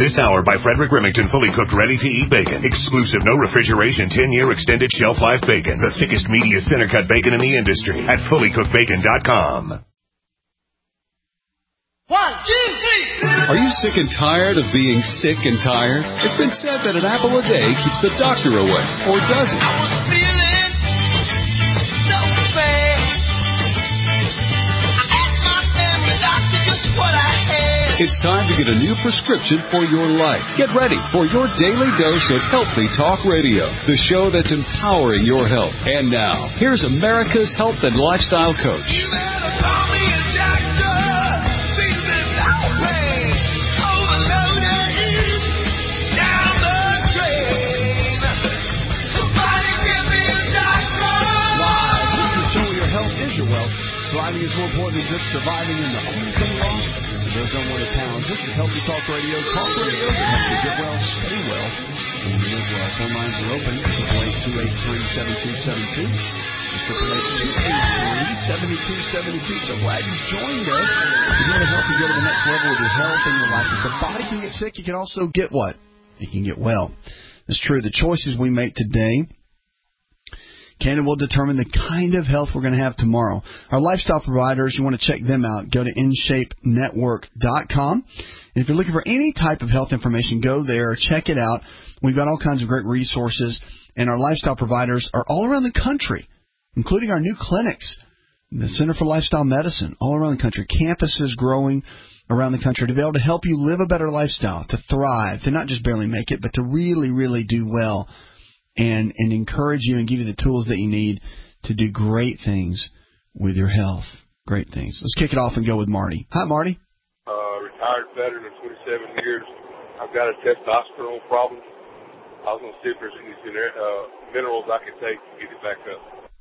This hour by Frederick Remington, fully cooked, ready-to-eat bacon. Exclusive, no refrigeration, 10-year extended shelf life bacon. The thickest, meatiest center-cut bacon in the industry at fullycookedbacon.com. 1, 2, 3. Are you sick and tired of being sick and tired? It's been said that an apple a day keeps the doctor away, or does it? I was feeling so bad. I asked my family doctor just what I had. It's time to get a new prescription for your life. Get ready for your daily dose of Healthy Talk Radio, the show that's empowering your health. And now, here's America's health and lifestyle coach. You better call me a doctor. Surviving is more important than just surviving, and the only thing wrong is those don't want to pound. This is Healthy Talk Radio. Talk radio that helps you get well, stay well, and live well. Phone lines are open. 888-283-7272. 888-283-7272. So glad you joined us. We're going to help you go to the next level with your health and your life. If the body can get sick, you can also get what? You can get well. It's true. The choices we make today can and will determine the kind of health we're going to have tomorrow. Our lifestyle providers, you want to check them out. Go to InShapeNetwork.com. And if you're looking for any type of health information, go there, check it out. We've got all kinds of great resources, and our lifestyle providers are all around the country, including our new clinics, the Center for Lifestyle Medicine, all around the country. Campuses growing around the country to be able to help you live a better lifestyle, to thrive, to not just barely make it, but to really, really do well. And encourage you and give you the tools that you need to do great things with your health. Great things. Let's kick it off and go with Marty. Hi, Marty. Retired veteran of 27 years. I've got a testosterone problem. I was going to see if there's any minerals I could take to get it back up.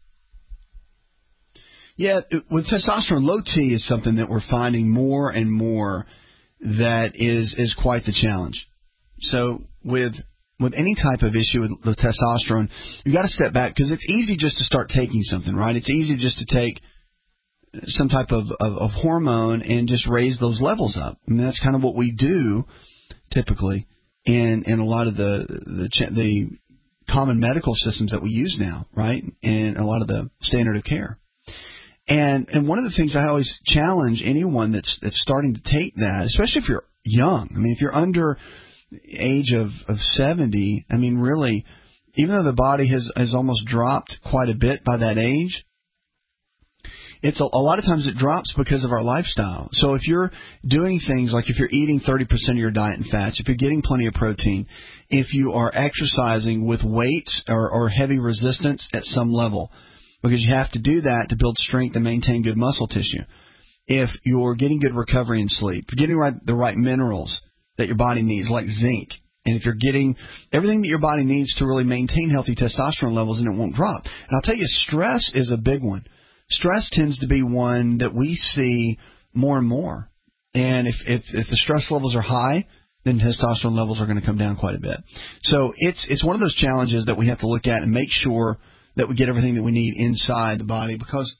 Yeah, with testosterone, low T is something that we're finding more and more that is quite the challenge. So with any type of issue with testosterone, you've got to step back because it's easy just to start taking something, right? It's easy just to take some type of hormone and just raise those levels up. I mean, that's kind of what we do typically in a lot of the common medical systems that we use now, right? And a lot of the standard of care. And one of the things I always challenge anyone that's starting to take that, especially if you're young. I mean, if you're under age of 70, I mean, really, even though the body has almost dropped quite a bit by that age, it's a lot of times it drops because of our lifestyle. So if you're doing things like if you're eating 30% of your diet in fats, if you're getting plenty of protein, if you are exercising with weights or heavy resistance at some level, because you have to do that to build strength and maintain good muscle tissue. If you're getting good recovery and sleep, if you're getting the right minerals that your body needs, like zinc, and if you're getting everything that your body needs to really maintain healthy testosterone levels, and it won't drop. And I'll tell you, stress is a big one. Stress tends to be one that we see more and more. And if the stress levels are high, then testosterone levels are going to come down quite a bit. So it's one of those challenges that we have to look at and make sure that we get everything that we need inside the body, because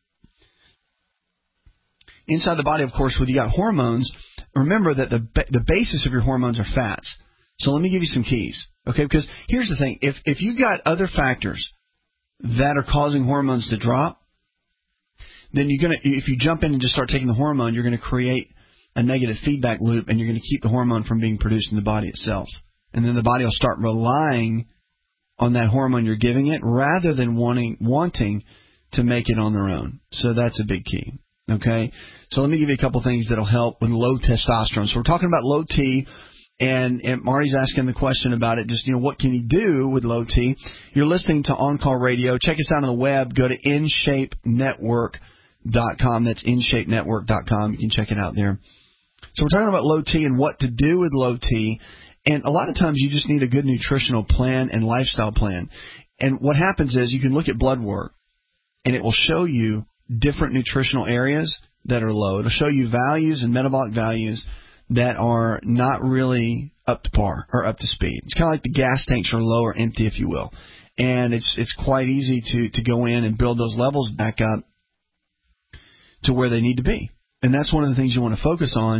inside the body, of course, when you got hormones, remember that the basis of your hormones are fats. So let me give you some keys, okay? Because here's the thing. If you've got other factors that are causing hormones to drop, then if you jump in and just start taking the hormone, you're going to create a negative feedback loop, and you're going to keep the hormone from being produced in the body itself. And then the body will start relying on that hormone you're giving it rather than wanting to make it on their own. So that's a big key. Okay? So let me give you a couple things that'll help with low testosterone. So we're talking about low T, and Marty's asking the question about it, just, what can you do with low T? You're listening to On Call Radio. Check us out on the web. Go to InShapeNetwork.com. That's InShapeNetwork.com. You can check it out there. So we're talking about low T and what to do with low T. And a lot of times you just need a good nutritional plan and lifestyle plan. And what happens is you can look at blood work, and it will show you different nutritional areas that are low. It'll show you values and metabolic values that are not really up to par or up to speed. It's kind of like the gas tanks are low or empty, if you will. And it's quite easy to go in and build those levels back up to where they need to be. And that's one of the things you want to focus on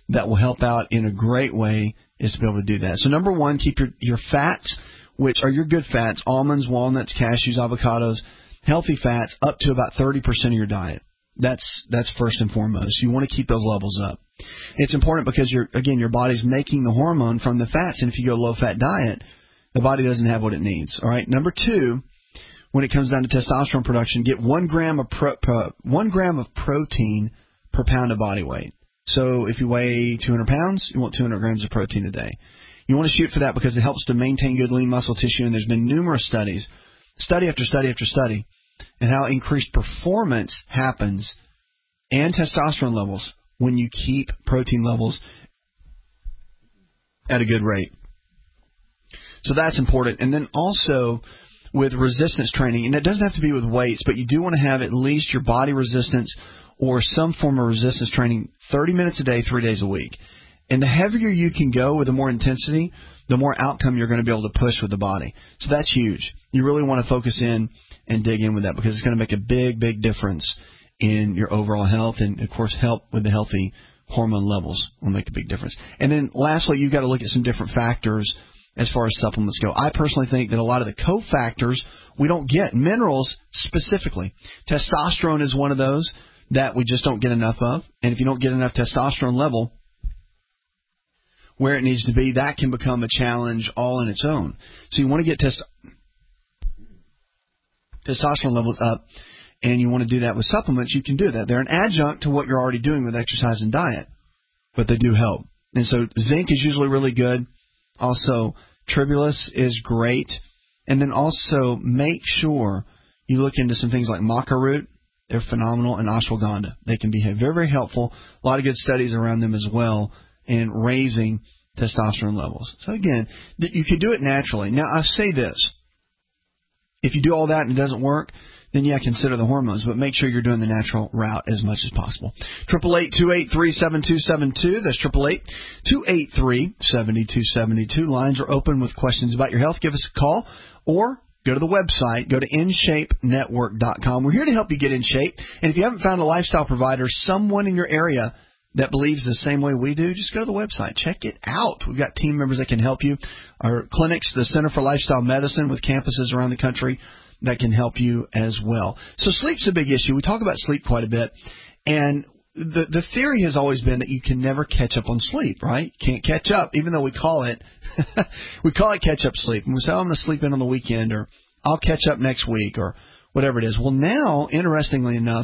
that will help out in a great way is to be able to do that. So number one, keep your fats, which are your good fats, almonds, walnuts, cashews, avocados, healthy fats, up to about 30% of your diet. That's first and foremost. You want to keep those levels up. It's important because your body's making the hormone from the fats, and if you go low-fat diet, the body doesn't have what it needs. All right. Number two, when it comes down to testosterone production, get 1 gram of protein per pound of body weight. So if you weigh 200 pounds, you want 200 grams of protein a day. You want to shoot for that because it helps to maintain good lean muscle tissue, and there's been numerous studies, study after study after study, and how increased performance happens and testosterone levels when you keep protein levels at a good rate. So that's important. And then also with resistance training, and it doesn't have to be with weights, but you do want to have at least your body resistance or some form of resistance training 30 minutes a day, 3 days a week. And the heavier you can go with the more intensity, the more outcome you're going to be able to push with the body. So that's huge. You really want to focus in and dig in with that because it's going to make a big, big difference in your overall health, and, of course, help with the healthy hormone levels will make a big difference. And then lastly, you've got to look at some different factors as far as supplements go. I personally think that a lot of the cofactors we don't get, minerals specifically. Testosterone is one of those that we just don't get enough of, and if you don't get enough testosterone level where it needs to be, that can become a challenge all in its own. So you want to get testosterone levels up, and you want to do that with supplements. You can do that. They're an adjunct to what you're already doing with exercise and diet, but they do help. And so zinc is usually really good. Also, tribulus is great. And then also make sure you look into some things like maca root. They're phenomenal, and ashwagandha. They can be very, very helpful. A lot of good studies around them as well in raising testosterone levels. So again, you can do it naturally. Now, I say this. If you do all that and it doesn't work, then yeah, consider the hormones, but make sure you're doing the natural route as much as possible. 888-283-7272. That's 888-283-7272. Lines are open with questions about your health. Give us a call or go to the website. Go to InShapeNetwork.com. We're here to help you get in shape. And if you haven't found a lifestyle provider, someone in your area that believes the same way we do, just go to the website. Check it out. We've got team members that can help you. Our clinics, the Center for Lifestyle Medicine with campuses around the country that can help you as well. So sleep's a big issue. We talk about sleep quite a bit. And the theory has always been that you can never catch up on sleep, right? Can't catch up, even though we call it catch-up sleep. And we say, I'm going to sleep in on the weekend, or I'll catch up next week, or whatever it is. Well, now, interestingly enough,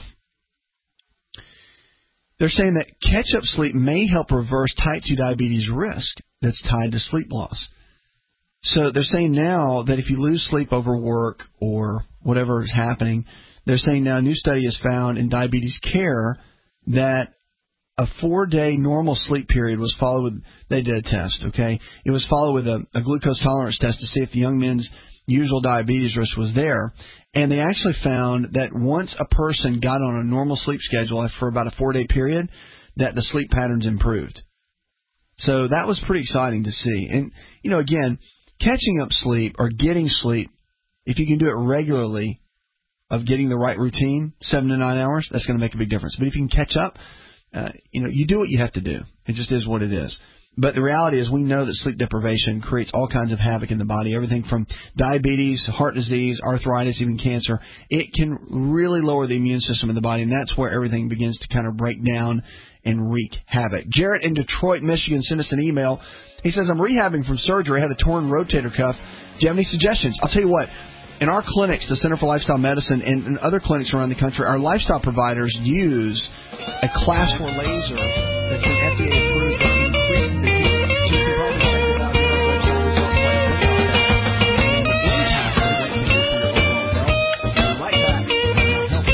they're saying that catch-up sleep may help reverse type 2 diabetes risk that's tied to sleep loss. So they're saying now that if you lose sleep over work or whatever is happening, they're saying now a new study has found in diabetes care that a 4-day normal sleep period was followed with, they did a test, okay? It was followed with a glucose tolerance test to see if the young men's usual diabetes risk was there. And they actually found that once a person got on a normal sleep schedule for about a 4-day period, that the sleep patterns improved. So that was pretty exciting to see. And, again, catching up sleep or getting sleep, if you can do it regularly, of getting the right routine, 7 to 9 hours, that's going to make a big difference. But if you can catch up, you do what you have to do. It just is what it is. But the reality is we know that sleep deprivation creates all kinds of havoc in the body, everything from diabetes, heart disease, arthritis, even cancer. It can really lower the immune system in the body, and that's where everything begins to kind of break down and wreak havoc. Jarrett in Detroit, Michigan, sent us an email. He says, I'm rehabbing from surgery. I had a torn rotator cuff. Do you have any suggestions? I'll tell you what. In our clinics, the Center for Lifestyle Medicine, and other clinics around the country, our lifestyle providers use a Class 4 laser that's been FDA approved that increases the heat. So you can probably check it out on our website. It's all quite a click on that. And the impact of what it can do for your overall health. We're right back on Health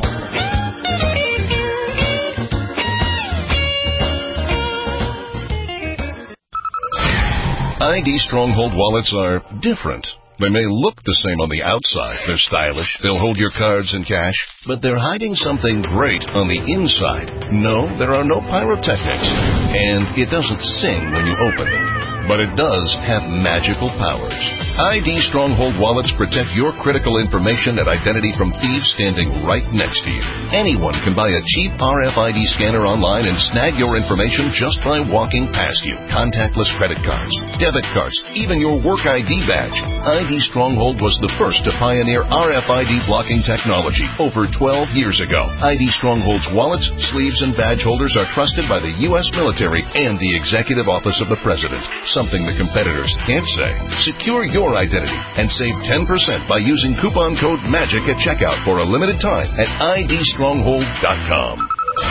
Talk. ID Stronghold wallets are different. They may look the same on the outside. They're stylish. They'll hold your cards and cash. But they're hiding something great on the inside. No, there are no pyrotechnics. And it doesn't sing when you open it. But it does have magical powers. ID Stronghold wallets protect your critical information and identity from thieves standing right next to you. Anyone can buy a cheap RFID scanner online and snag your information just by walking past you. Contactless credit cards, debit cards, even your work ID badge. ID Stronghold was the first to pioneer RFID blocking technology over 12 years ago. ID Stronghold's wallets, sleeves, and badge holders are trusted by the U.S. military and the Executive Office of the President, something the competitors can't say. Secure your identity and save 10% by using coupon code MAGIC at checkout for a limited time at idstronghold.com.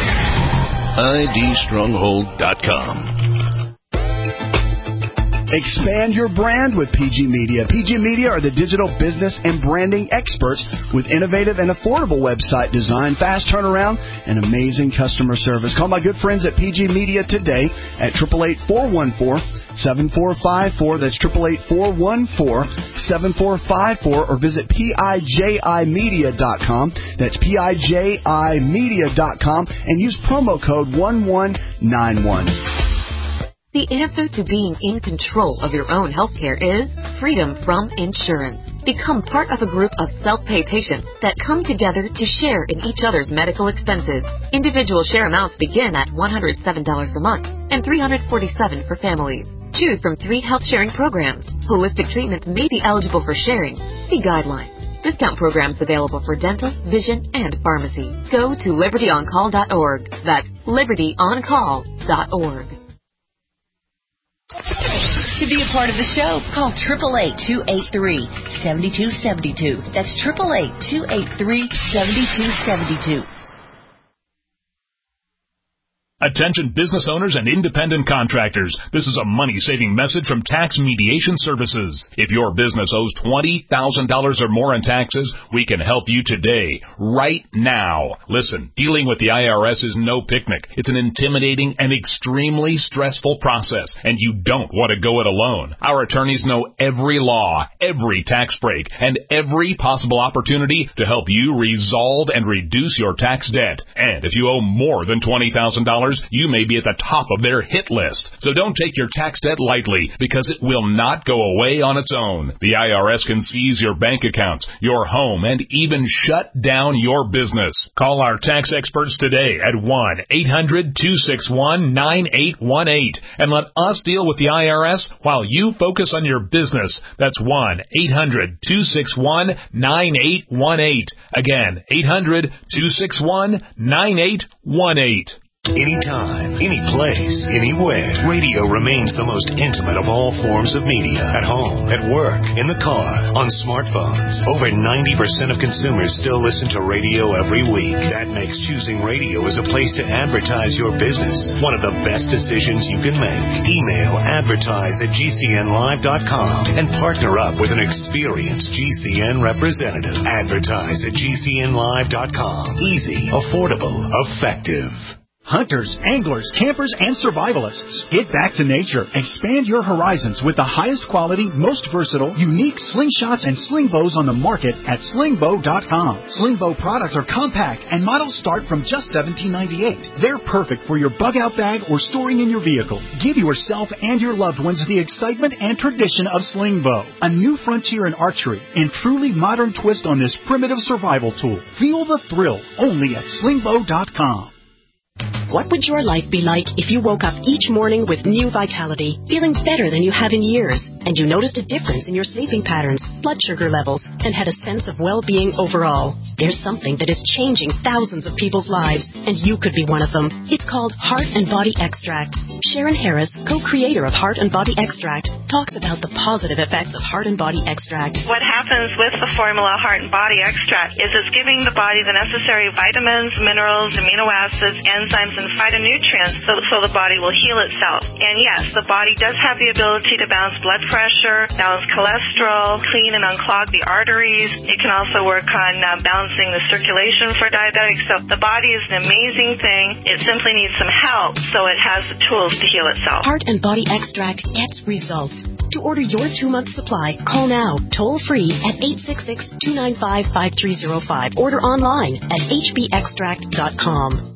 idstronghold.com. Expand your brand with PG Media. PG Media are the digital business and branding experts with innovative and affordable website design, fast turnaround, and amazing customer service. Call my good friends at PG Media today at 888-414-7454. That's 888-414-7454, or visit PIJImedia.com. That's PIJImedia.com, and use promo code 1191. The answer to being in control of your own healthcare is freedom from insurance. Become part of a group of self-pay patients that come together to share in each other's medical expenses. Individual share amounts begin at $107 a month and $347 for families. Choose from 3 health-sharing programs. Holistic treatments may be eligible for sharing. See guidelines. Discount programs available for dental, vision, and pharmacy. Go to libertyoncall.org. That's libertyoncall.org. To be a part of the show, call 888-283-7272. That's 888-283-7272. Attention business owners and independent contractors. This is a money-saving message from Tax Mediation Services. If your business owes $20,000 or more in taxes, we can help you today, right now. Listen, dealing with the IRS is no picnic. It's an intimidating and extremely stressful process, and you don't want to go it alone. Our attorneys know every law, every tax break, and every possible opportunity to help you resolve and reduce your tax debt. And if you owe more than $20,000, you may be at the top of their hit list. So don't take your tax debt lightly, because it will not go away on its own. The IRS can seize your bank accounts, your home, and even shut down your business. Call our tax experts today at 1-800-261-9818 and let us deal with the IRS while you focus on your business. That's 1-800-261-9818. Again, 800-261-9818. Anytime, any place, anywhere. Radio remains the most intimate of all forms of media. At home, at work, in the car, on smartphones. Over 90% of consumers still listen to radio every week. That makes choosing radio as a place to advertise your business one of the best decisions you can make. Email advertise@gcnlive.com and partner up with an experienced GCN representative. Advertise@gcnlive.com. Easy, affordable, effective. Hunters, anglers, campers, and survivalists. Get back to nature. Expand your horizons with the highest quality, most versatile, unique slingshots and sling bows on the market at slingbow.com. Sling bow products are compact and models start from just $17.98. They're perfect for your bug-out bag or storing in your vehicle. Give yourself and your loved ones the excitement and tradition of sling bow. A new frontier in archery and truly modern twist on this primitive survival tool. Feel the thrill only at slingbow.com. What would your life be like if you woke up each morning with new vitality, feeling better than you have in years, and you noticed a difference in your sleeping patterns, blood sugar levels, and had a sense of well-being overall? There's something that is changing thousands of people's lives, and you could be one of them. It's called Heart and Body Extract. Sharon Harris, co-creator of Heart and Body Extract, talks about the positive effects of Heart and Body Extract. What happens with the formula Heart and Body Extract is it's giving the body the necessary vitamins, minerals, amino acids, enzymes, and phytonutrients so the body will heal itself. And yes, the body does have the ability to balance blood pressure, balance cholesterol, clean and unclog the arteries. It can also work on balancing the circulation for diabetics. So the body is an amazing thing. It simply needs some help so it has the tools to heal itself. Heart and Body Extract gets results. To order your 2-month supply, call now, toll free at 866-295-5305. Order online at hbextract.com.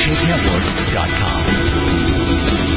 InShapeNetwork.com.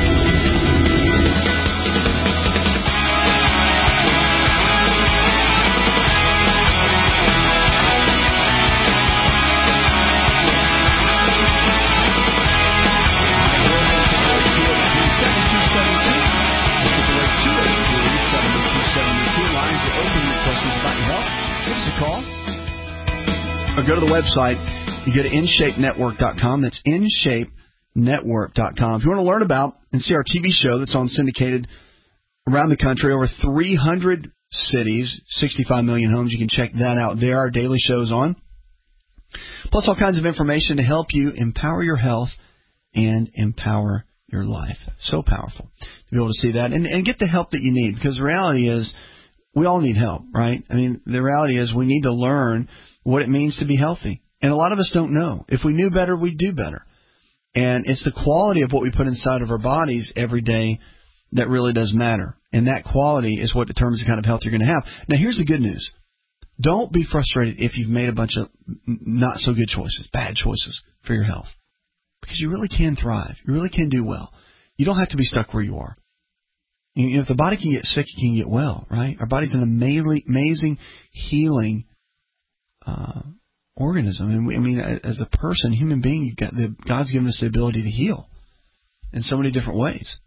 Or go to the website. You go to InShapeNetwork.com. That's InShapeNetwork.com. If you want to learn about and see our TV show that's on syndicated around the country, over 300 cities, 65 million homes, you can check that out there. Our daily show's on. Plus all kinds of information to help you empower your health and empower your life. So powerful to be able to see that and get the help that you need, because the reality is we all need help, right? I mean, the reality is we need to learn what it means to be healthy. And a lot of us don't know. If we knew better, we'd do better. And it's the quality of what we put inside of our bodies every day that really does matter. And that quality is what determines the kind of health you're going to have. Now, here's the good news. Don't be frustrated if you've made a bunch of not so good choices, bad choices for your health. Because you really can thrive. You really can do well. You don't have to be stuck where you are. You know, if the body can get sick, it can get well, right? Our body's an amazing healing organism. And I mean, as a person, human being, God's given us the ability to heal in so many different ways.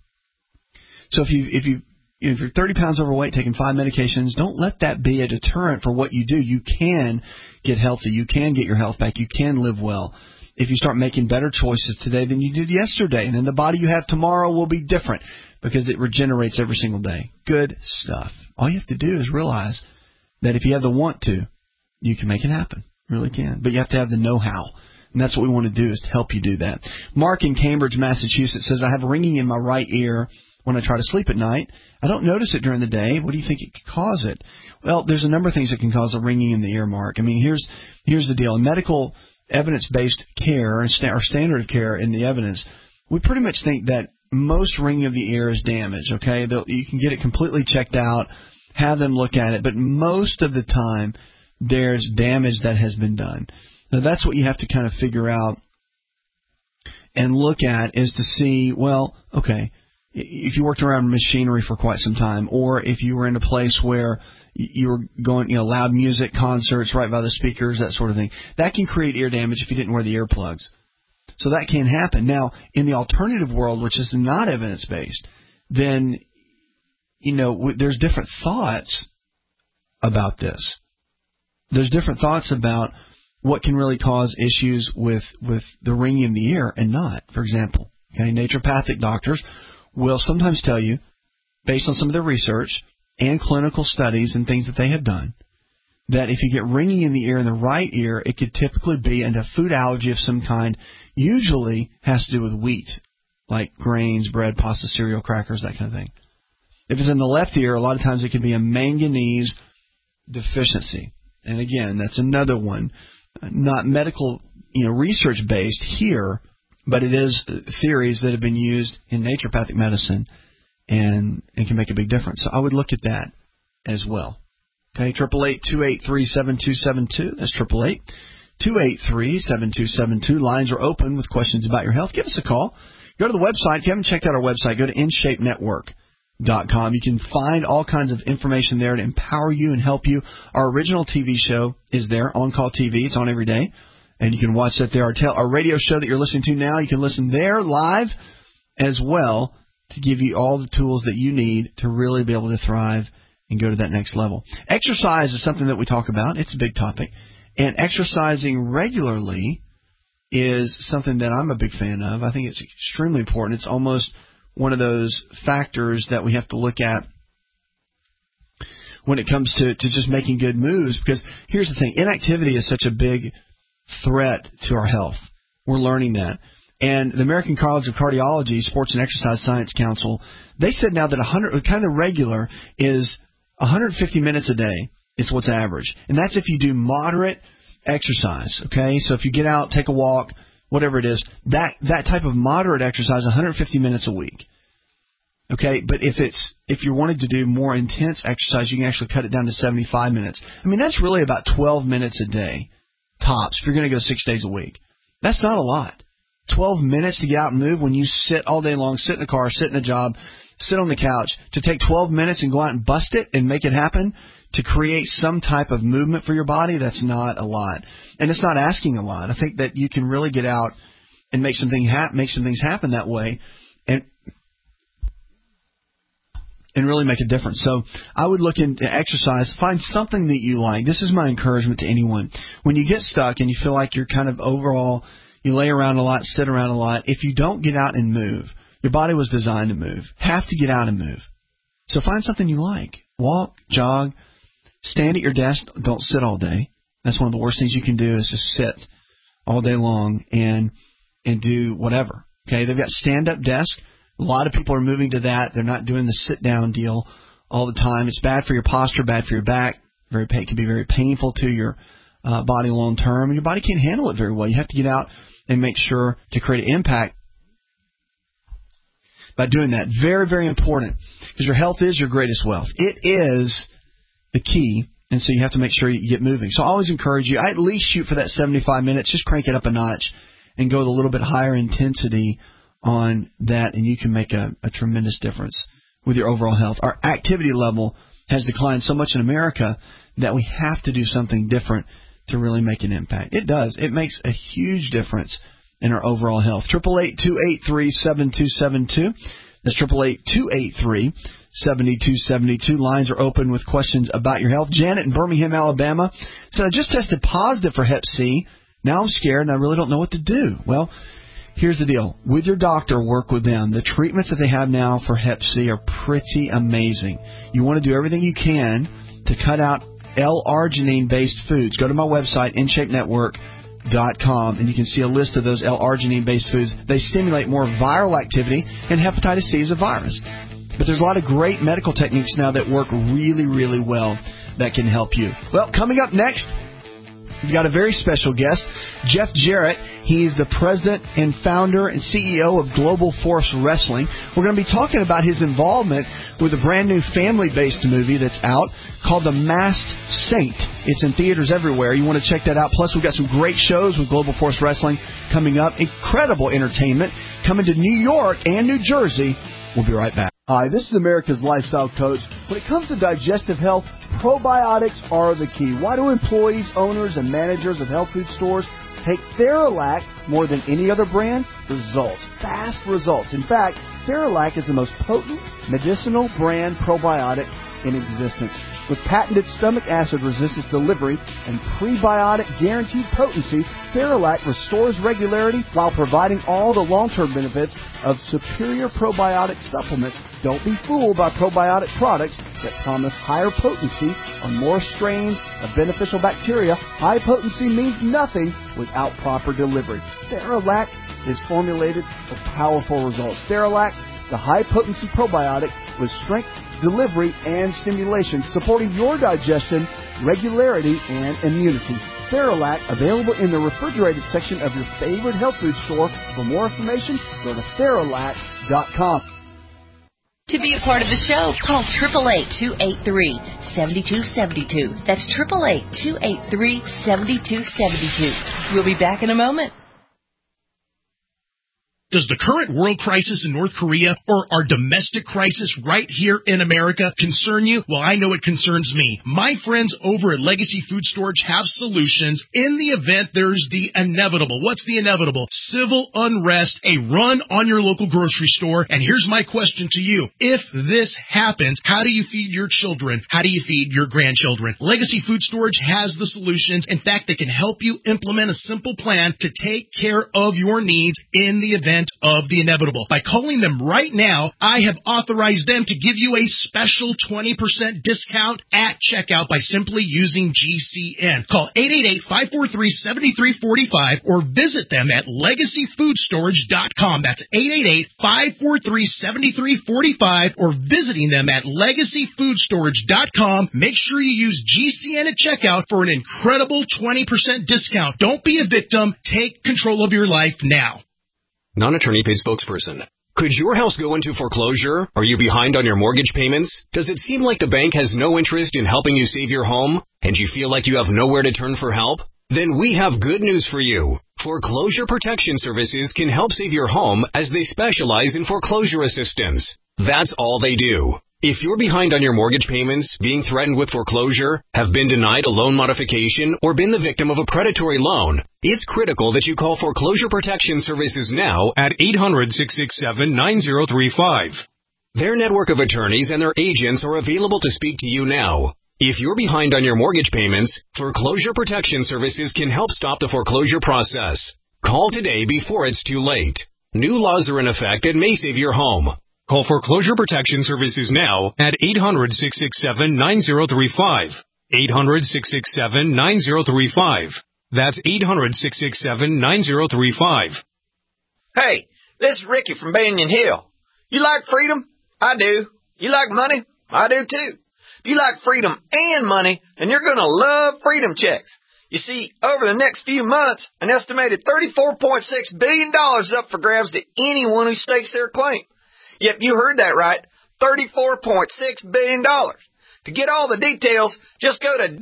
So if you're 30 pounds overweight, taking 5 medications, don't let that be a deterrent for what you do. You can get healthy. You can get your health back. You can live well if you start making better choices today than you did yesterday. And then the body you have tomorrow will be different because it regenerates every single day. Good stuff. All you have to do is realize that if you have the want to, you can make it happen. You really can. But you have to have the know-how. And that's what we want to do, is to help you do that. Mark in Cambridge, Massachusetts says, I have ringing in my right ear when I try to sleep at night. I don't notice it during the day. What do you think it could cause it? Well, there's a number of things that can cause a ringing in the ear, Mark. I mean, here's the deal. In medical evidence-based care, or standard of care in the evidence, we pretty much think that most ringing of the ear is damage, okay? You can get it completely checked out, have them look at it, but most of the time there's damage that has been done. Now, that's what you have to kind of figure out and look at, is to see, well, okay, if you worked around machinery for quite some time, or if you were in a place where you were going, loud music, concerts, right by the speakers, that sort of thing, that can create ear damage if you didn't wear the earplugs. So that can happen. Now, in the alternative world, which is not evidence-based, then, there's different thoughts about this. There's different thoughts about what can really cause issues with the ringing in the ear and not. For example, naturopathic doctors will sometimes tell you, based on some of their research and clinical studies and things that they have done, that if you get ringing in the ear in the right ear, it could typically be a food allergy of some kind, usually has to do with wheat, like grains, bread, pasta, cereal, crackers, that kind of thing. If it's in the left ear, a lot of times it can be a manganese deficiency. And again, that's another one, not medical, research-based here, but it is theories that have been used in naturopathic medicine and can make a big difference. So I would look at that as well. Okay, 888-283-7272. That's 888-283-7272. Lines are open with questions about your health. Give us a call. Go to the website. If you haven't checked out our website, go to InShapeNetwork.com. You can find all kinds of information there to empower you and help you. Our original TV show is there, On Call TV. It's on every day, and you can watch that there. Our radio show that you're listening to now, you can listen there live as well, to give you all the tools that you need to really be able to thrive and go to that next level. Exercise is something that we talk about. It's a big topic. And exercising regularly is something that I'm a big fan of. I think it's extremely important. It's almost one of those factors that we have to look at when it comes to just making good moves. Because here's the thing. Inactivity is such a big threat to our health. We're learning that. And the American College of Cardiology, Sports and Exercise Science Council, they said now that kind of regular is 150 minutes a day is what's average. And that's if you do moderate exercise, okay? So if you get out, take a walk, whatever it is, that type of moderate exercise, 150 minutes a week. Okay, but if you're wanting to do more intense exercise, you can actually cut it down to 75 minutes. I mean, that's really about 12 minutes a day, tops, if you're going to go 6 days a week. That's not a lot. 12 minutes to get out and move when you sit all day long, sit in the car, sit in the job, sit on the couch, to take 12 minutes and go out and bust it and make it happen to create some type of movement for your body, that's not a lot. And it's not asking a lot. I think that you can really get out and make some things happen that way and really make a difference. So I would look into exercise. Find something that you like. This is my encouragement to anyone. When you get stuck and you feel like you're kind of overall, you lay around a lot, sit around a lot, if you don't get out and move, your body was designed to move. Have to get out and move. So find something you like. Walk, jog, stand at your desk. Don't sit all day. That's one of the worst things you can do is just sit all day long and do whatever. Okay, they've got stand-up desk. A lot of people are moving to that. They're not doing the sit-down deal all the time. It's bad for your posture, bad for your back. It can be very painful to your body long term, and your body can't handle it very well. You have to get out and make sure to create an impact by doing that. Very, very important, because your health is your greatest wealth. It is the key, and so you have to make sure you get moving. So I always encourage you, I at least shoot for that 75 minutes. Just crank it up a notch and go with a little bit higher intensity on that, and you can make a tremendous difference with your overall health. Our activity level has declined so much in America that we have to do something different to really make an impact. It does. It makes a huge difference in our overall health. 888-283-7272. That's 888-283-7272. Lines are open with questions about your health. Janet in Birmingham, Alabama said, I just tested positive for Hep C. Now I'm scared and I really don't know what to do. Well, here's the deal. With your doctor, work with them. The treatments that they have now for Hep C are pretty amazing. You want to do everything you can to cut out L-arginine-based foods. Go to my website, InShapeNetwork.com, and you can see a list of those L-arginine-based foods. They stimulate more viral activity, and hepatitis C is a virus. But there's a lot of great medical techniques now that work really, really well that can help you. Well, coming up next, we've got a very special guest, Jeff Jarrett. He's the president and founder and CEO of Global Force Wrestling. We're going to be talking about his involvement with a brand new family-based movie that's out called The Masked Saint. It's in theaters everywhere. You want to check that out. Plus, we've got some great shows with Global Force Wrestling coming up. Incredible entertainment coming to New York and New Jersey. We'll be right back. Hi, this is America's Lifestyle Coach. When it comes to digestive health, probiotics are the key. Why do employees, owners, and managers of health food stores take Theralac more than any other brand? Results. Fast results. In fact, Theralac is the most potent medicinal brand probiotic in existence. With patented stomach acid resistance delivery and prebiotic guaranteed potency, Theralac restores regularity while providing all the long-term benefits of superior probiotic supplements. Don't be fooled by probiotic products that promise higher potency on more strains of beneficial bacteria. High potency means nothing without proper delivery. Theralac is formulated for powerful results. Theralac, the high-potency probiotic with strength, delivery, and stimulation, supporting your digestion, regularity, and immunity. Theralac, available in the refrigerated section of your favorite health food store. For more information, go to Theralac.com. To be a part of the show, call 888-283-7272. That's 888-283-7272. We'll be back in a moment. Does the current world crisis in North Korea or our domestic crisis right here in America concern you? Well, I know it concerns me. My friends over at Legacy Food Storage have solutions in the event there's the inevitable. What's the inevitable? Civil unrest, a run on your local grocery store. And here's my question to you. If this happens, how do you feed your children? How do you feed your grandchildren? Legacy Food Storage has the solutions. In fact, they can help you implement a simple plan to take care of your needs in the event of the inevitable. By calling them right now, I have authorized them to give you a special 20% discount at checkout by simply using GCN. Call 888-543-7345 or visit them at LegacyFoodStorage.com. That's 888-543-7345 or visiting them at LegacyFoodStorage.com. Make sure you use GCN at checkout for an incredible 20% discount. Don't be a victim. Take control of your life now. Non-attorney paid spokesperson. Could your house go into foreclosure? Are you behind on your mortgage payments? Does it seem like the bank has no interest in helping you save your home? And you feel like you have nowhere to turn for help? Then we have good news for you. Foreclosure Protection Services can help save your home as they specialize in foreclosure assistance. That's all they do. If you're behind on your mortgage payments, being threatened with foreclosure, have been denied a loan modification, or been the victim of a predatory loan, it's critical that you call Foreclosure Protection Services now at 800-667-9035. Their network of attorneys and their agents are available to speak to you now. If you're behind on your mortgage payments, Foreclosure Protection Services can help stop the foreclosure process. Call today before it's too late. New laws are in effect that may save your home. Call Foreclosure Protection Services now at 800-667-9035. 800-667-9035. That's 800-667-9035. Hey, this is Ricky from Banyan Hill. You like freedom? I do. You like money? I do too. If you like freedom and money, then you're going to love Freedom Checks. You see, over the next few months, an estimated $34.6 billion is up for grabs to anyone who stakes their claim. Yep, you heard that right, $34.6 billion. To get all the details, just go to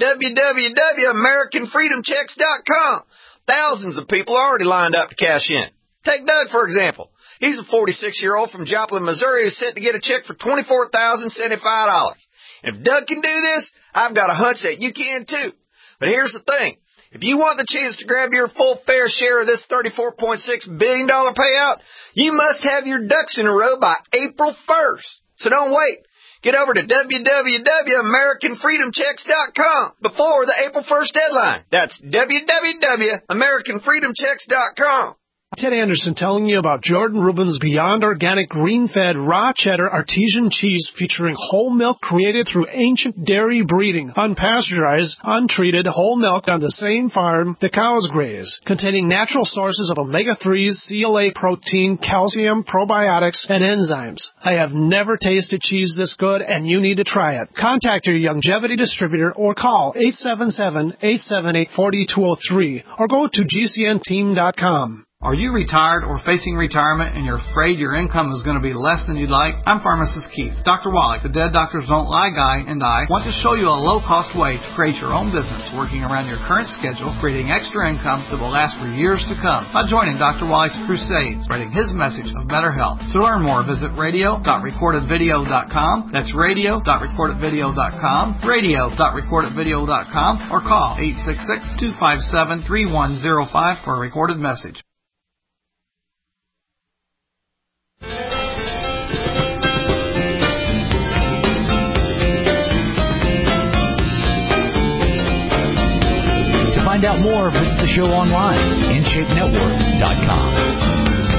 www.americanfreedomchecks.com. Thousands of people are already lined up to cash in. Take Doug, for example. He's a 46-year-old from Joplin, Missouri who's set to get a check for $24,075. And if Doug can do this, I've got a hunch that you can too. But here's the thing. If you want the chance to grab your full fair share of this $34.6 billion payout, you must have your ducks in a row by April 1st. So don't wait. Get over to www.americanfreedomchecks.com before the April 1st deadline. That's www.americanfreedomchecks.com. Ted Anderson telling you about Jordan Rubin's Beyond Organic Green-Fed Raw Cheddar Artesian Cheese featuring whole milk created through ancient dairy breeding, unpasteurized, untreated whole milk on the same farm the cows graze, containing natural sources of omega-3s, CLA protein, calcium, probiotics, and enzymes. I have never tasted cheese this good, and you need to try it. Contact your Youngevity distributor or call 877-878-4203 or go to gcnteam.com. Are you retired or facing retirement and you're afraid your income is going to be less than you'd like? I'm Pharmacist Keith. Dr. Wallach, the Dead Doctors Don't Lie guy, and I want to show you a low-cost way to create your own business working around your current schedule, creating extra income that will last for years to come by joining Dr. Wallach's crusades, spreading his message of better health. To learn more, visit radio.recordedvideo.com. That's radio.recordedvideo.com, radio.recordedvideo.com, or call 866-257-3105 for a recorded message. To find out more, visit the show online, InShapeNetwork.com.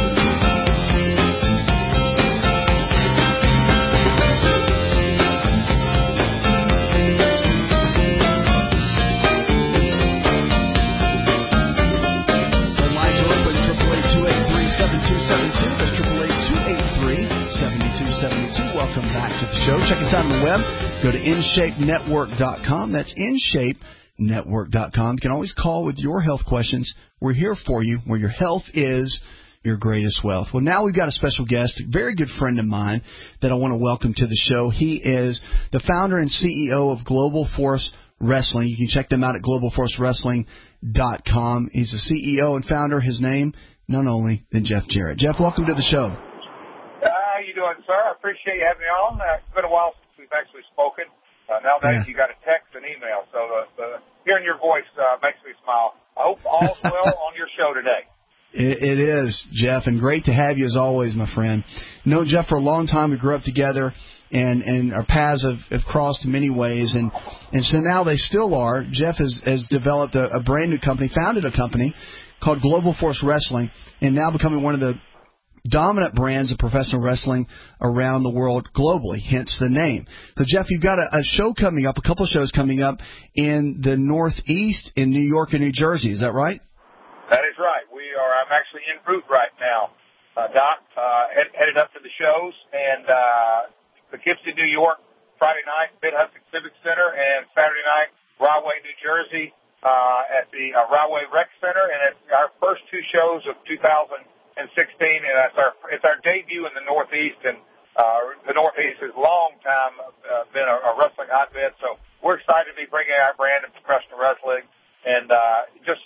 Welcome back to the show. Check us out on the web. Go to InShapeNetwork.com. That's InShapeNetwork.com. You can always call with your health questions. We're here for you, where your health is your greatest wealth. Well, now we've got a special guest, a very good friend of mine that I want to welcome to the show. He is the founder and CEO of Global Force Wrestling. You can check them out at globalforcewrestling.com. He's the CEO and founder. His name, none only than Jeff Jarrett. Jeff, welcome to the show. How you doing, sir? I appreciate you having me on. It's been a while since we've actually spoken. Nowadays, you got a text and email, so hearing your voice makes me smile. I hope all's well on your show today. It is, Jeff, and great to have you as always, my friend. Known Jeff for a long time. We grew up together, and our paths have crossed in many ways, and so now they still are. Jeff has developed a brand new company, founded a company called Global Force Wrestling, and now becoming one of the dominant brands of professional wrestling around the world globally, hence the name. So, Jeff, you've got a show coming up, a couple of shows coming up in the Northeast, in New York and New Jersey. Is that right? That is right. I'm actually en route right now, Doc, headed up to the shows, and Poughkeepsie, New York, Friday night, Mid-Hudson Civic Center, and Saturday night, Rahway, New Jersey, at the Rahway Rec Center, and it's our first two shows of 2016, and it's our debut in the Northeast, and the Northeast has long time been a wrestling hotbed, so we're excited to be bringing our brand of professional wrestling, and just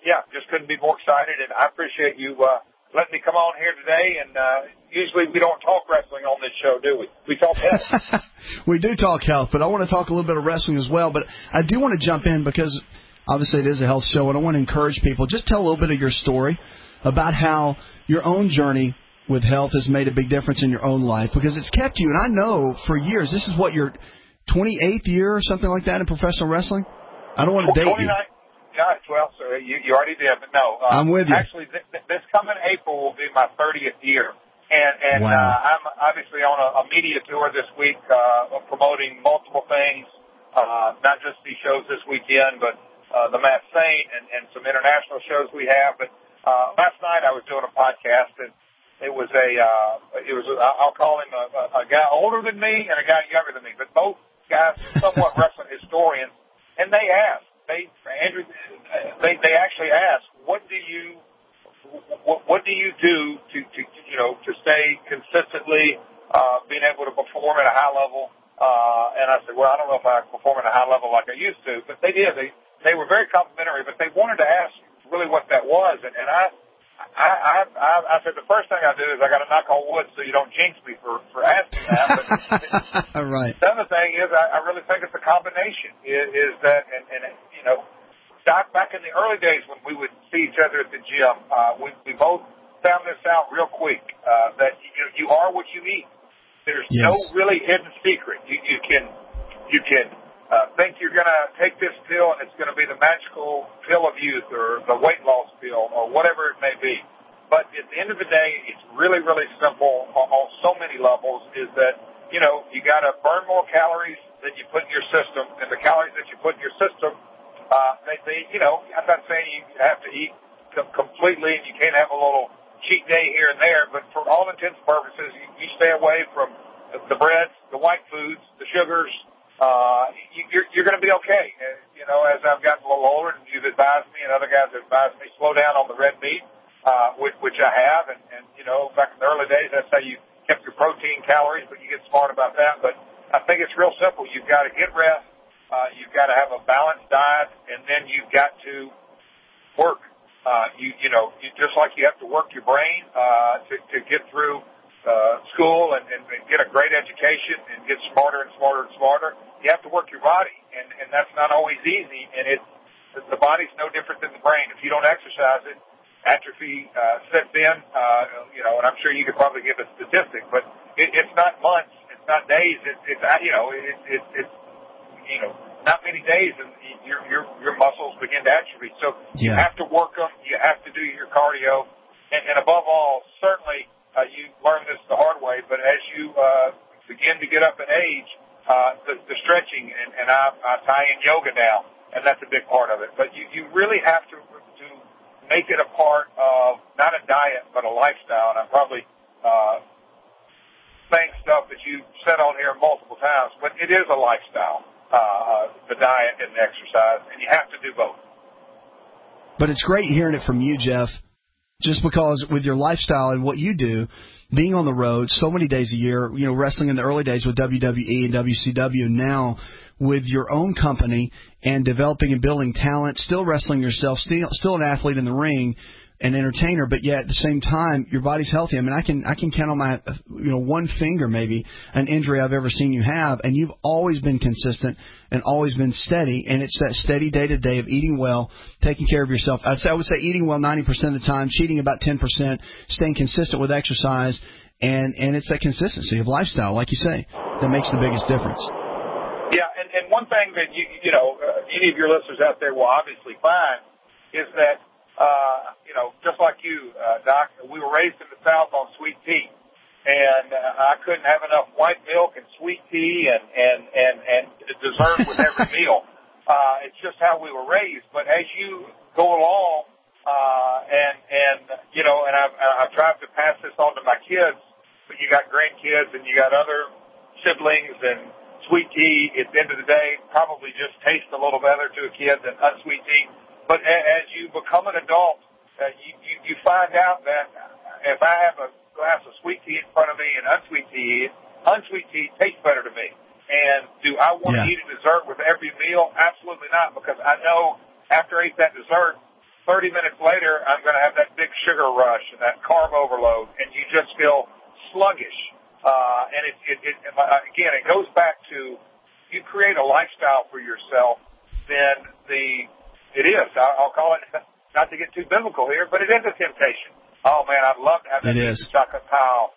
just couldn't be more excited, and I appreciate you letting me come on here today. And usually we don't talk wrestling on this show, do we? We talk health. We do talk health, but I want to talk a little bit of wrestling as well. But I do want to jump in because obviously it is a health show, and I want to encourage people. Just tell a little bit of your story about how your own journey with health has made a big difference in your own life, because it's kept you. And I know for years, this is what, your 28th year or something like that in professional wrestling? I don't want to date you. God, well, so you already did, but no. I'm with you. Actually, this coming April will be my 30th year. And wow. I'm obviously on a media tour this week, promoting multiple things, not just these shows this weekend, but the Masked Saint and some international shows we have. But last night I was doing a podcast, and it was I'll call him a guy older than me and a guy younger than me, but both guys somewhat wrestling historians, and they asked. Andrew, they actually asked, what do you do to stay consistently being able to perform at a high level? And I said, well, I don't know if I perform at a high level like I used to, but they did. They were very complimentary, but they wanted to ask really what that was, and I said the first thing I do is I got to knock on wood so you don't jinx me for asking that. But right. The other thing is I really think it's a combination. Is that Doc, back in the early days when we would see each other at the gym, we both found this out real quick that you are what you eat. There's no really hidden secret. You can think you're going to take this pill and it's going to be the magical pill of youth or the weight loss pill or whatever it may be. But at the end of the day, it's really, really simple on so many levels, is that, you got to burn more calories than you put in your system, and the calories that you put in your system, I'm not saying you have to eat completely and you can't have a little cheat day here and there, but for all intents and purposes, you stay away from the breads, the white foods, the sugars. You're going to be okay. As I've gotten a little older, and you've advised me, and other guys have advised me, slow down on the red meat, which I have. And back in the early days, that's how you kept your protein calories, but you get smart about that. But I think it's real simple. You've got to get rest. You've got to have a balanced diet, and then you've got to work. You just like you have to work your brain to get through school and get a great education and get smarter and smarter and smarter. You have to work your body, and that's not always easy. And the body's no different than the brain. If you don't exercise it, atrophy sets in. And I'm sure you could probably give a statistic, but it's not months, it's not days. It's not many days, and your muscles begin to atrophy. So you have to work them. You have to do your cardio, and above all, certainly you learn this the hard way. But as you begin to get up in age, the stretching, and I tie in yoga now, and that's a big part of it. But you really have to make it a part of not a diet but a lifestyle. And I'm probably saying stuff that you said on here multiple times, but it is a lifestyle. The diet and the exercise, and you have to do both. But it's great hearing it from you, Jeff, just because with your lifestyle and what you do, being on the road so many days a year, wrestling in the early days with WWE and WCW, now with your own company and developing and building talent, still wrestling yourself, still an athlete in the ring, an entertainer, but yet at the same time your body's healthy. I mean, I can count on my one finger maybe an injury I've ever seen you have, and you've always been consistent and always been steady, and it's that steady day to day of eating well, taking care of yourself. I would say eating well 90% of the time, cheating about 10%, staying consistent with exercise, and it's that consistency of lifestyle, like you say, that makes the biggest difference. Yeah, and one thing that any of your listeners out there will obviously find is that just like you, Doc, we were raised in the South on sweet tea, and I couldn't have enough white milk and sweet tea and dessert with every meal. It's just how we were raised. But as you go along, and I've tried to pass this on to my kids, but you got grandkids and you got other siblings, and sweet tea at the end of the day probably just tastes a little better to a kid than unsweet tea. But as you become an adult, you find out that if I have a glass of sweet tea in front of me and unsweet tea tastes better to me. And do I want to eat a dessert with every meal? Absolutely not, because I know after I eat that dessert, 30 minutes later, I'm going to have that big sugar rush and that carb overload, and you just feel sluggish. And again, it goes back to you create a lifestyle for yourself, then it is. I'll call it, not to get too biblical here, but it is a temptation. Oh man, I'd love to have that chocolate pie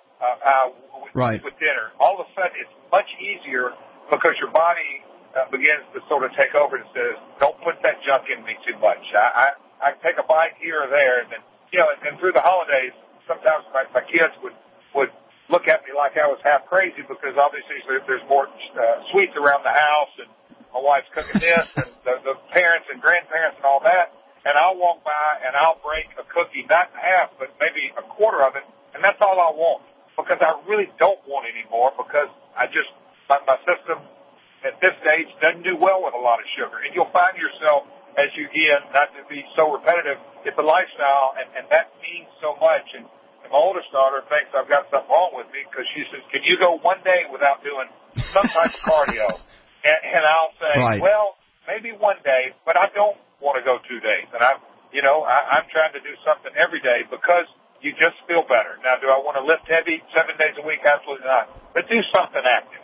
with dinner. All of a sudden, it's much easier because your body begins to sort of take over and says, "Don't put that junk in me too much." I take a bite here or there, and then and through the holidays, sometimes my kids would look at me like I was half crazy because obviously there's more sweets around the house, and my wife's cooking this, and the parents and grandparents and all that. And I'll walk by and I'll break a cookie, not in half, but maybe a quarter of it, and that's all I want because I really don't want any more because my system at this stage doesn't do well with a lot of sugar. And you'll find yourself, as you again, not to be so repetitive, it's a lifestyle, and that means so much. And my oldest daughter thinks I've got something wrong with me because she says, "Can you go one day without doing some type of cardio?" And I'll say, "Well, maybe one day, but I don't want to go 2 days." And I'm trying to do something every day because you just feel better. Now, do I want to lift heavy 7 days a week? Absolutely not. But do something active.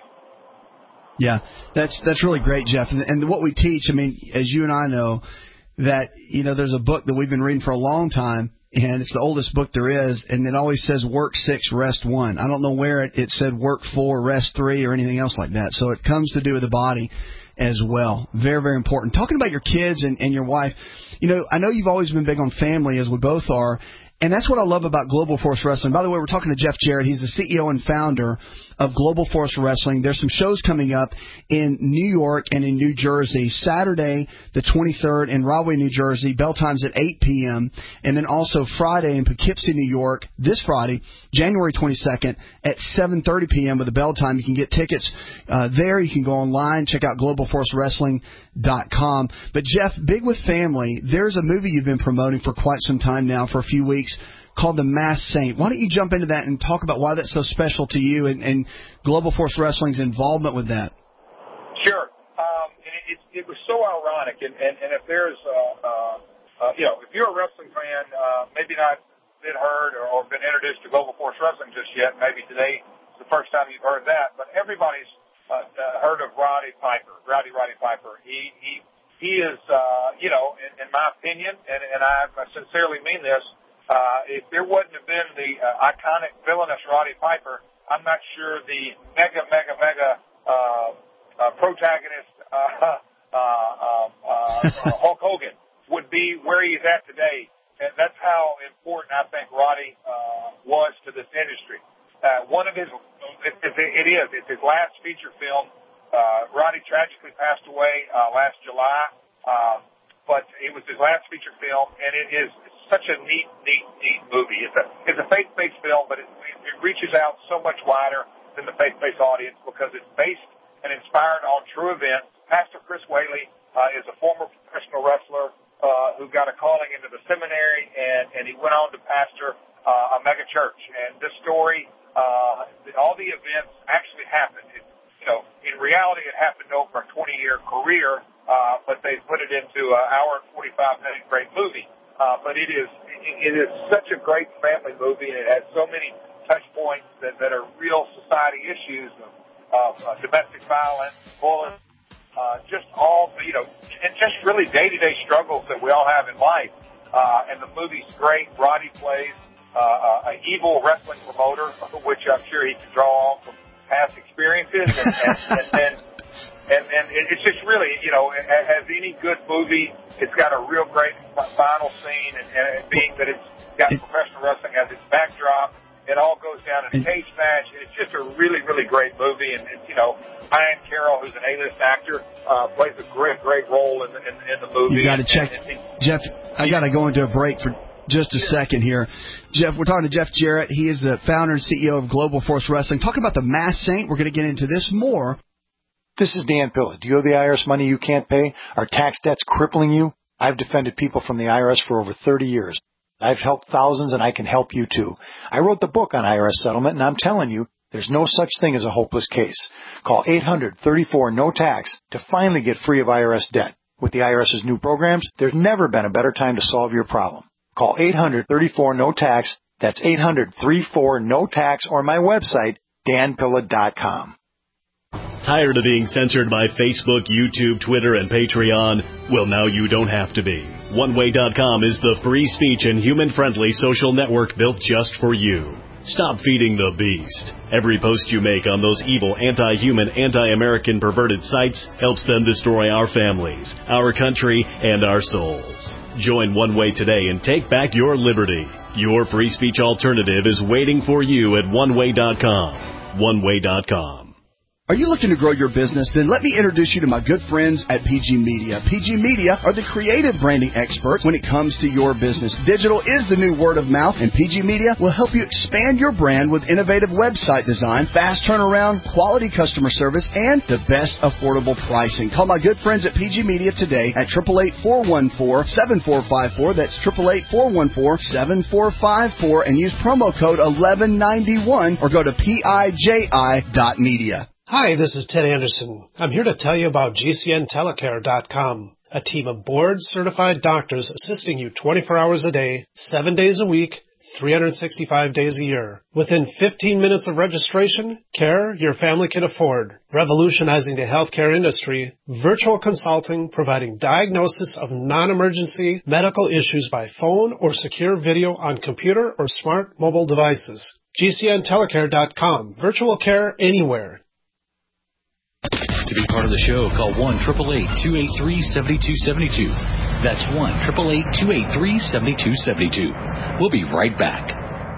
Yeah, that's really great, Jeff. And what we teach, I mean, as you and I know, that, there's a book that we've been reading for a long time, and it's the oldest book there is, and it always says work 6, rest 1. I don't know where it said work 4, rest 3, or anything else like that. So it comes to do with the body as well. Very, very important. Talking about your kids and your wife, I know you've always been big on family, as we both are, and that's what I love about Global Force Wrestling. By the way, we're talking to Jeff Jarrett. He's the CEO and founder of Global Force Wrestling. There's some shows coming up in New York and in New Jersey. Saturday, the 23rd in Rahway, New Jersey. Bell time's at 8 p.m. And then also Friday in Poughkeepsie, New York, this Friday, January 22nd at 7:30 p.m. with a bell time. You can get tickets there. You can go online, check out globalforcewrestling.com. But Jeff, big with family, there's a movie you've been promoting for quite some time now, for a few weeks, called The Masked Saint. Why don't you jump into that and talk about why that's so special to you and Global Force Wrestling's involvement with that? Sure. It was so ironic, and if there's, if you're a wrestling fan, maybe not been heard or been introduced to Global Force Wrestling just yet, maybe today is the first time you've heard that, but everybody's heard of Roddy Piper. He is, in my opinion, and I sincerely mean this, if there wouldn't have been the iconic villainous Roddy Piper, I'm not sure the mega protagonist Hulk Hogan would be where he's at today. And that's how important I think Roddy was to this industry. One of his, it's his last feature film. Roddy tragically passed away last July, but it was his last feature film, and it is such a neat movie. It's a faith-based film, but it reaches out so much wider than the faith-based audience because it's based and inspired on true events. Pastor Chris Whaley is a former professional wrestler who got a calling into the seminary, and he went on to pastor a mega church. And this story, all the events actually happened. In reality, it happened over a 20-year career, but they put it into an hour and 45-minute great movie. But it is such a great family movie, and it has so many touch points that are real society issues of domestic violence, bullying, just all, and just really day-to-day struggles that we all have in life. And the movie's great. Roddy plays an evil wrestling promoter, which I'm sure he can draw on from past experiences, and it's just really, as any good movie, it's got a real great final scene, and being that it's got professional wrestling as its backdrop, it all goes down in a cage match. It's just a really, really great movie, and Ian Carroll, who's an A-list actor, plays a great role in the movie. You got to check, Jeff. I got to go into a break for just a second here. Jeff, we're talking to Jeff Jarrett. He is the founder and CEO of Global Force Wrestling. Talk about The Masked Saint. We're going to get into this more. This is Dan Pilla. Do you owe the IRS money you can't pay? Are tax debts crippling you? I've defended people from the IRS for over 30 years. I've helped thousands, and I can help you too. I wrote the book on IRS settlement, and I'm telling you, there's no such thing as a hopeless case. Call 800-34-NO-TAX to finally get free of IRS debt. With the IRS's new programs, there's never been a better time to solve your problem. Call 800-34-NO-TAX. That's 800-34-NO-TAX, or my website, danpilla.com. Tired of being censored by Facebook, YouTube, Twitter, and Patreon? Well, now you don't have to be. OneWay.com is the free speech and human-friendly social network built just for you. Stop feeding the beast. Every post you make on those evil, anti-human, anti-American perverted sites helps them destroy our families, our country, and our souls. Join One Way today and take back your liberty. Your free speech alternative is waiting for you at OneWay.com. OneWay.com. Are you looking to grow your business? Then let me introduce you to my good friends at PG Media. PG Media are the creative branding experts when it comes to your business. Digital is the new word of mouth, and PG Media will help you expand your brand with innovative website design, fast turnaround, quality customer service, and the best affordable pricing. Call my good friends at PG Media today at 888-414-7454. That's 888-414-7454, and use promo code 1191 or go to PIJI.media. Hi, this is Ted Anderson. I'm here to tell you about GCNtelecare.com, a team of board-certified doctors assisting you 24 hours a day, 7 days a week, 365 days a year. Within 15 minutes of registration, care your family can afford. Revolutionizing the healthcare industry, virtual consulting providing diagnosis of non-emergency medical issues by phone or secure video on computer or smart mobile devices. GCNtelecare.com, virtual care anywhere. To be part of the show, call 1-888-283-7272. That's 1-888-283-7272. We'll be right back.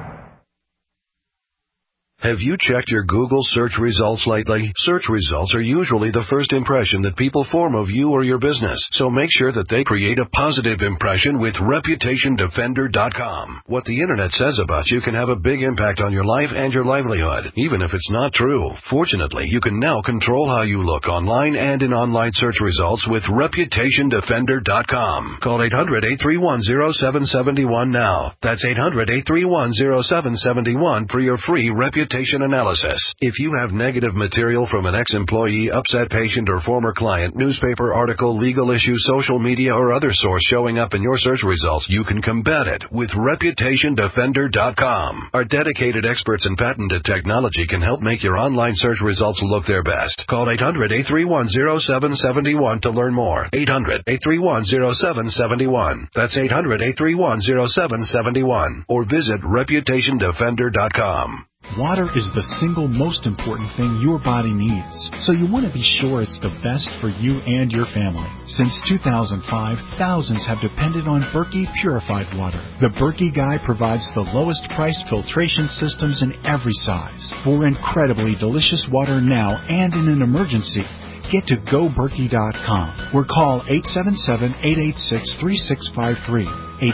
Have you checked your Google search results lately? Search results are usually the first impression that people form of you or your business, so make sure that they create a positive impression with ReputationDefender.com. What the Internet says about you can have a big impact on your life and your livelihood, even if it's not true. Fortunately, you can now control how you look online and in online search results with ReputationDefender.com. Call 800-831-0771 now. That's 800-831-0771 for your free reputation analysis. If you have negative material from an ex-employee, upset patient, or former client, newspaper article, legal issue, social media, or other source showing up in your search results, you can combat it with ReputationDefender.com. Our dedicated experts in patented technology can help make your online search results look their best. Call 800-831-0771 to learn more. 800-831-0771. That's 800-831-0771. Or visit ReputationDefender.com. Water is the single most important thing your body needs, so you want to be sure it's the best for you and your family. Since 2005, thousands have depended on Berkey purified water. The Berkey Guy provides the lowest priced filtration systems in every size. For incredibly delicious water now and in an emergency, get to GoBerkey.com or call 877-886-3653.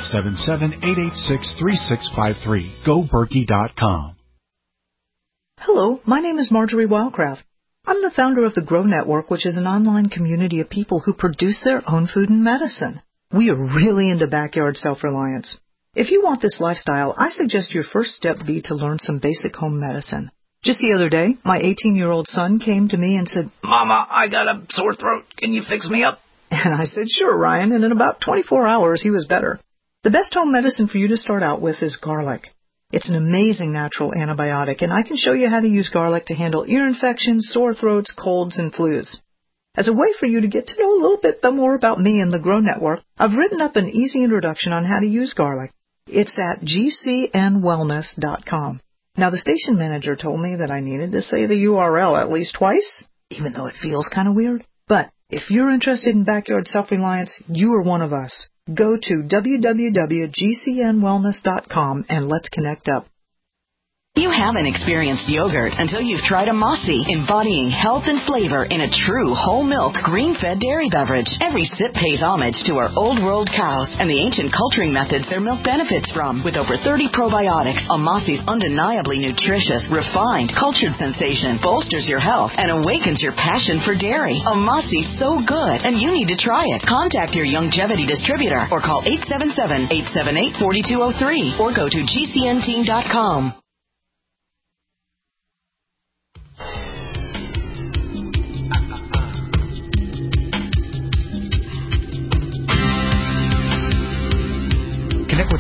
877-886-3653. GoBerkey.com. Hello, my name is Marjorie Wildcraft. I'm the founder of the Grow Network, which is an online community of people who produce their own food and medicine. We are really into backyard self-reliance. If you want this lifestyle, I suggest your first step be to learn some basic home medicine. Just the other day, my 18-year-old son came to me and said, "Mama, I got a sore throat. Can you fix me up?" And I said, "Sure, Ryan," and in about 24 hours, he was better. The best home medicine for you to start out with is garlic. It's an amazing natural antibiotic, and I can show you how to use garlic to handle ear infections, sore throats, colds, and flus. As a way for you to get to know a little bit more about me and the Grow Network, I've written up an easy introduction on how to use garlic. It's at gcnwellness.com. Now, the station manager told me that I needed to say the URL at least twice, even though it feels kind of weird. But if you're interested in backyard self-reliance, you are one of us. Go to www.gcnwellness.com and let's connect up. You haven't experienced yogurt until you've tried a Mossy, embodying health and flavor in a true whole milk, green-fed dairy beverage. Every sip pays homage to our old world cows and the ancient culturing methods their milk benefits from. With over 30 probiotics, a Mossy's undeniably nutritious, refined, cultured sensation bolsters your health and awakens your passion for dairy. A Mossy's so good, and you need to try it. Contact your Youngevity distributor or call 877-878-4203 or go to gcnteam.com.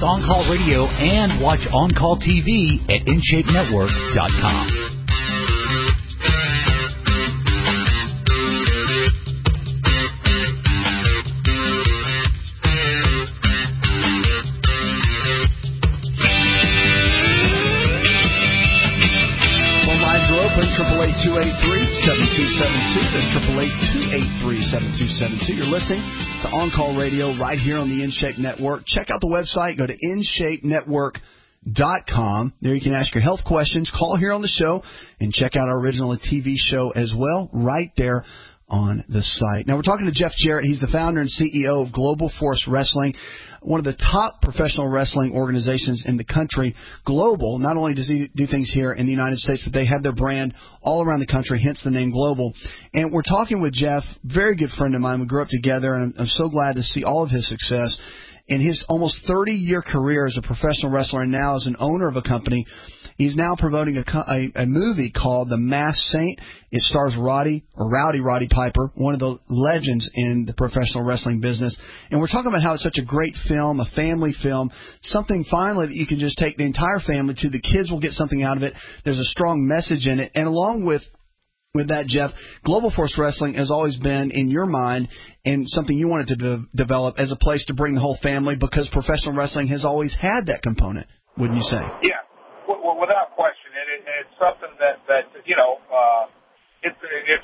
with On-Call Radio and watch On-Call TV at InShapeNetwork.com. Open 888-283-7272. That's 888-283-7272. You're listening to On-Call Radio right here on the InShape Network. Check out the website. Go to InShapeNetwork.com. There you can ask your health questions, call here on the show, and check out our original TV show as well right there on the site. Now, we're talking to Jeff Jarrett. He's the founder and CEO of Global Force Wrestling, one of the top professional wrestling organizations in the country. Global, not only does he do things here in the United States, but they have their brand all around the country, hence the name Global. And we're talking with Jeff, very good friend of mine. We grew up together, and I'm so glad to see all of his success in his almost 30-year career as a professional wrestler and now as an owner of a company. He's now promoting a movie called The Masked Saint. It stars Rowdy Piper, one of the legends in the professional wrestling business. And we're talking about how it's such a great film, a family film, something finally that you can just take the entire family to. The kids will get something out of it. There's a strong message in it. And along with that, Jeff, Global Force Wrestling has always been in your mind and something you wanted to develop as a place to bring the whole family, because professional wrestling has always had that component, wouldn't you say? Yeah. Well, without question, and it's something that you know, it's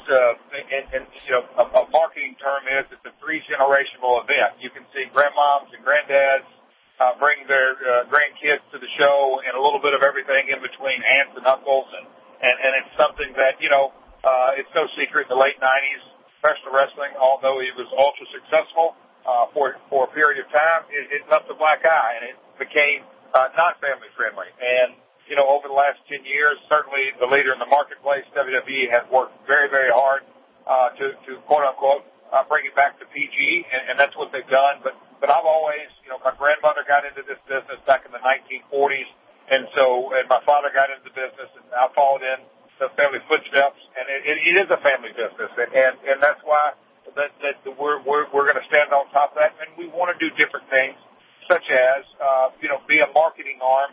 a marketing term is it's a 3-generational event. You can see grandmoms and granddads bring their grandkids to the show, and a little bit of everything in between, aunts and uncles, and it's something that, you know, it's no secret in the late 90s, professional wrestling, although it was ultra successful for a period of time, it left a black eye, and it became not family friendly. And you know, over the last 10 years, certainly the leader in the marketplace, WWE, has worked very, very hard to quote unquote bring it back to PG, and that's what they've done. But I've always, you know, my grandmother got into this business back in the 1940s, and my father got into the business, and I followed in the family footsteps, and it is a family business, and that's why that we're going to stand on top of that, and we want to do different things, such as you know, be a marketing arm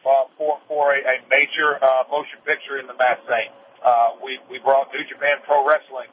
for a major motion picture in The Masked Saint. We brought New Japan Pro Wrestling,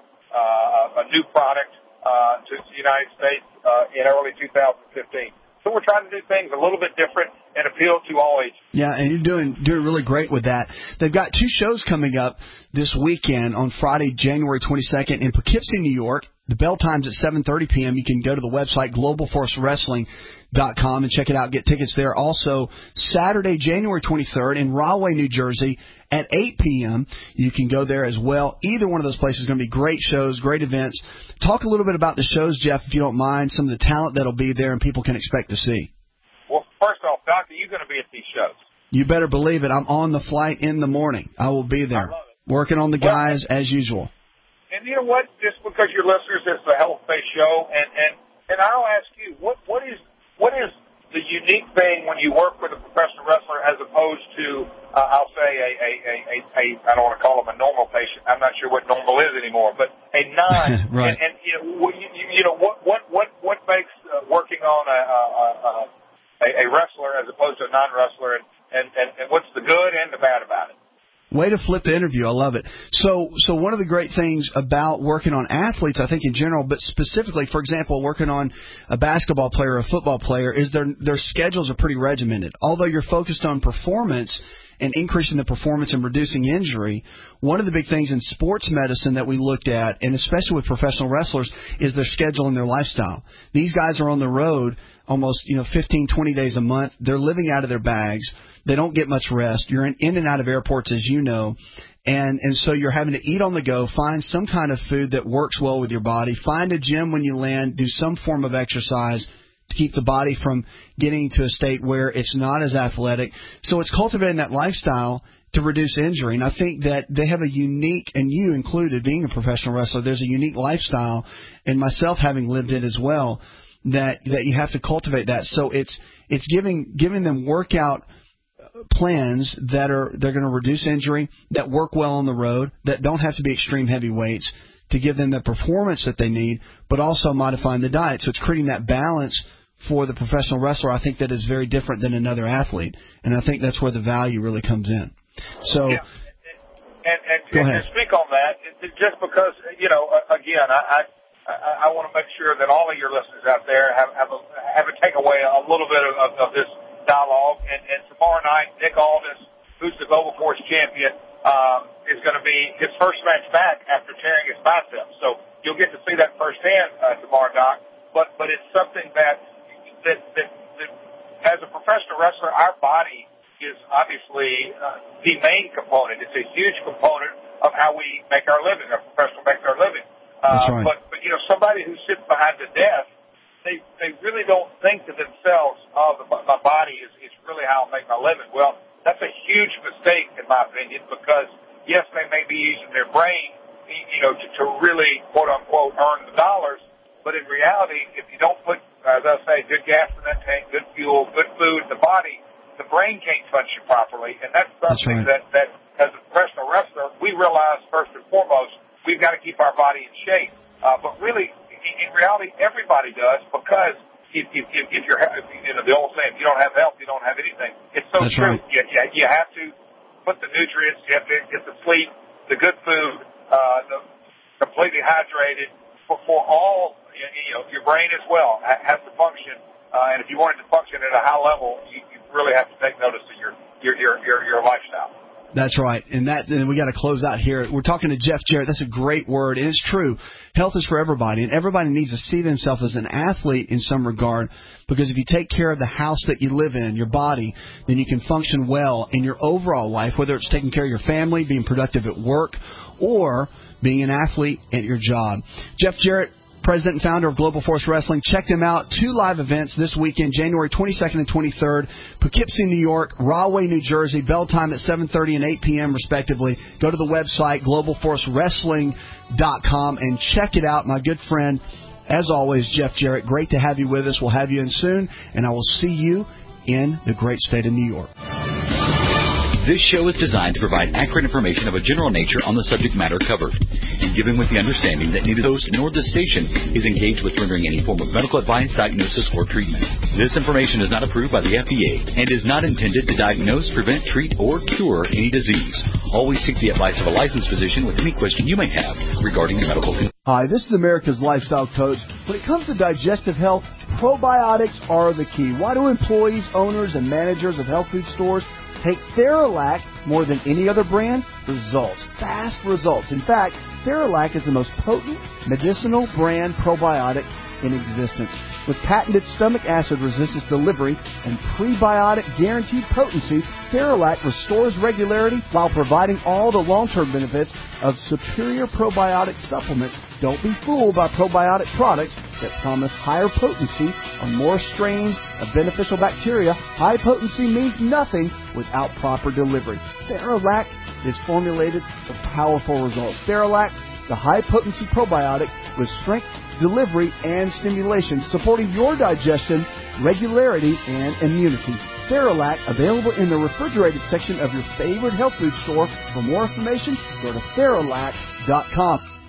a new product to the United States in early 2015. So we're trying to do things a little bit different and appeal to all ages. Yeah, and you're doing really great with that. They've got 2 shows coming up this weekend on Friday, January 22nd in Poughkeepsie, New York. The bell time's at 7:30 p.m. You can go to the website globalforcewrestling.com and check it out, get tickets there. Also, Saturday, January 23rd in Rahway, New Jersey at 8 p.m. You can go there as well. Either one of those places is going to be great shows, great events. Talk a little bit about the shows, Jeff, if you don't mind, some of the talent that'll be there and people can expect to see. Well, first off, Doc, are you going to be at these shows? You better believe it. I'm on the flight in the morning. I will be there, working on the guys as usual. And you know what? Just because your listeners, it's a health-based show, and I'll ask you, what is the unique thing when you work with a professional wrestler as opposed to, I'll say I don't want to call him a normal patient. I'm not sure what normal is anymore, but a non. Right. And you know what makes working on a wrestler as opposed to a non-wrestler, and what's the good and the bad about it? Way to flip the interview. I love it. So one of the great things about working on athletes, I think in general, but specifically, for example, working on a basketball player or a football player, is their schedules are pretty regimented. Although you're focused on performance and increasing the performance and reducing injury, one of the big things in sports medicine that we looked at, and especially with professional wrestlers, is their schedule and their lifestyle. These guys are on the road almost 15, 20 days a month. They're living out of their bags. They don't get much rest. You're in and out of airports, as you know, and so you're having to eat on the go, find some kind of food that works well with your body, find a gym when you land, do some form of exercise to keep the body from getting to a state where it's not as athletic. So it's cultivating that lifestyle to reduce injury. And I think that they have a unique, and you included, being a professional wrestler, there's a unique lifestyle, and myself having lived it as well, that you have to cultivate that. So it's giving them workout plans that they're going to reduce injury, that work well on the road, that don't have to be extreme heavy weights to give them the performance that they need, but also modifying the diet. So it's creating that balance for the professional wrestler, I think that is very different than another athlete, and I think that's where the value really comes in. So, yeah. And to speak on that, just because, again, I want to make sure that all of your listeners out there have a takeaway a little bit of this dialogue. And tomorrow night, Nick Aldis, who's the Global Force champion, is going to be his first match back after tearing his biceps. So you'll get to see that firsthand tomorrow, Doc. But it's something that as a professional wrestler, our body is obviously the main component. It's a huge component of how we make our living, our professional makes our living. That's right. But somebody who sits behind the desk, they really don't think to themselves, my body is really how I make my living. Well, that's a huge mistake, in my opinion, because, yes, they may be using their brain, to really, quote-unquote, earn the dollars, but in reality, if you don't put, as I say, good gas in that tank, good fuel, good food in the body, the brain can't function properly, and that's something that as a professional wrestler, we realize first and foremost, we've got to keep our body in shape. But really, in reality, everybody does, because if you're, the old saying, if you don't have health, you don't have anything. It's so true. Right. You have to put the nutrients, you have to get the sleep, the good food, the completely hydrated for all, your brain as well has to function. And if you want it to function at a high level, you really have to take notice of your lifestyle. That's right. And we got to close out here. We're talking to Jeff Jarrett. That's a great word. And it's true. Health is for everybody. And everybody needs to see themselves as an athlete in some regard. Because if you take care of the house that you live in, your body, then you can function well in your overall life, whether it's taking care of your family, being productive at work, or being an athlete at your job. Jeff Jarrett, President and founder of Global Force Wrestling. Check them out. 2 live events this weekend, January 22nd and 23rd. Poughkeepsie, New York, Rahway, New Jersey. Bell time at 7:30 and 8 p.m. respectively. Go to the website, globalforcewrestling.com, and check it out. My good friend, as always, Jeff Jarrett, great to have you with us. We'll have you in soon, and I will see you in the great state of New York. This show is designed to provide accurate information of a general nature on the subject matter covered, and given with the understanding that neither the host nor the station is engaged with rendering any form of medical advice, diagnosis, or treatment. This information is not approved by the FDA and is not intended to diagnose, prevent, treat, or cure any disease. Always seek the advice of a licensed physician with any question you may have regarding your medical condition. Hi, this is America's Lifestyle Coach. When it comes to digestive health, probiotics are the key. Why do employees, owners, and managers of health food stores take Theralac more than any other brand? Results. Fast results. In fact, Theralac is the most potent medicinal brand probiotic in existence. With patented stomach acid resistance delivery and prebiotic guaranteed potency, Theralac restores regularity while providing all the long-term benefits of superior probiotic supplements. Don't be fooled by probiotic products that promise higher potency on more strains of beneficial bacteria. High potency means nothing without proper delivery. Theralac is formulated for powerful results. Theralac, the high-potency probiotic with strength, delivery, and stimulation, supporting your digestion, regularity, and immunity. Theralac, available in the refrigerated section of your favorite health food store. For more information, go to Theralac.com.